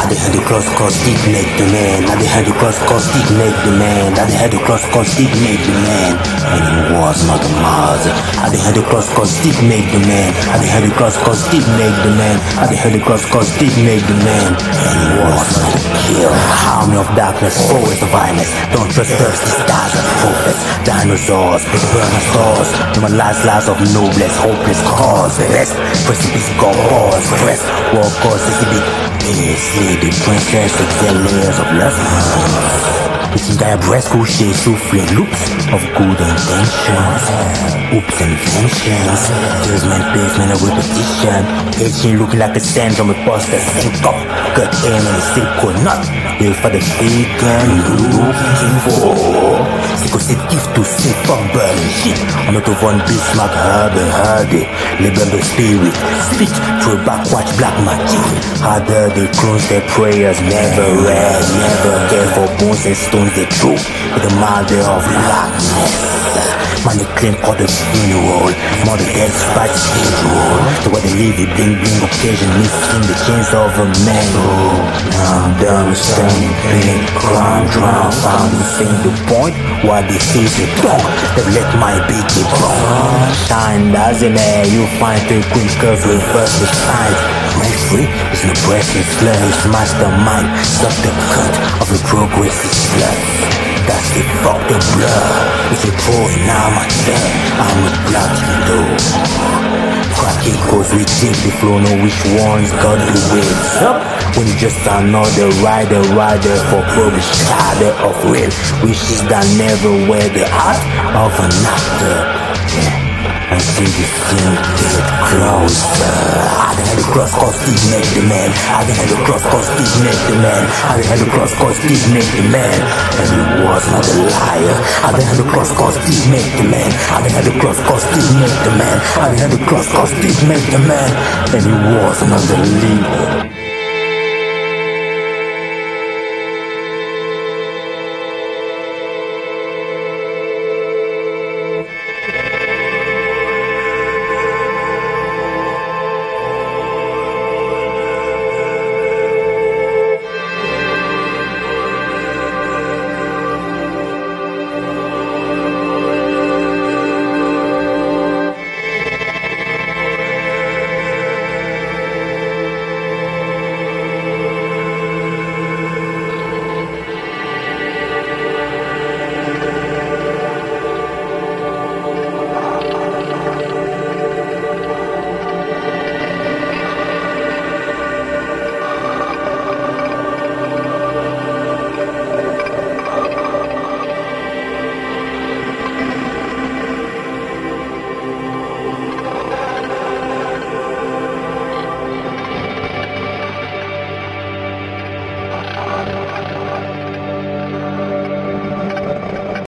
I had the cross cause deep make the man. I had the cross cause deep make the man. I had the cross cause deep make the man. And he was not a Mars. I had the cross cause deep make the man. I had the cross cause deep make the man. I had the cross cause deep make the man. And he was not a kill. Army of darkness, forest of violence. Don't trust thirsty stars and prophets. Dinosaurs, big burner stars. Human lives of noblesse, hopeless cause. The rest, precipice, go pause, press. War cause, CCB. Slay the princess, excel layers of lust. It's in their breast couché, soufflé loops of good intentions. Oops inventions. Salesman, basement, a repetition. Aging looking like a stand from a poster. Sync up, cut aim and a silk nut. Bill for the faker you're looking for. Psychoceptif to say fuck burning shit. On auto von Bismarck, Hardy. Label the spirit. Speak through backwatch black magic. Harder they close their prayers. Never read, never care for bones and stones they throw. With the mother of blackness. Man, they claim for the funeral. Mother dead spite schedule. So what they leave it bling bling occasion. Missing the chains of a man. Now I'm done with standing pain. Crime drown. Found missing the point. While they face the dog. They've let my beat get wrong. Shine doesn't air. You find the quick curve. Reverse the signs. My free is no breathless slur. His mastermind. Stop the cut of the progressive slur. That's the fuck the blood. It's a pro and now my turn. I'm a black widow. Crack it cause we take the flow. Know which ones got the waves up. When you just another rider for progress. Shadow of real wishes that never wear the heart of an actor. Yeah. Until the scene get closer. I had the cross cause deep make the man. I had the cross cause deep make the man. I had the cross cause deep make the man. And he was not a liar. I had the cross cause deep make the man. I had the cross cause deep make the man. I had the cross cause deep make the man. And he was not a leader.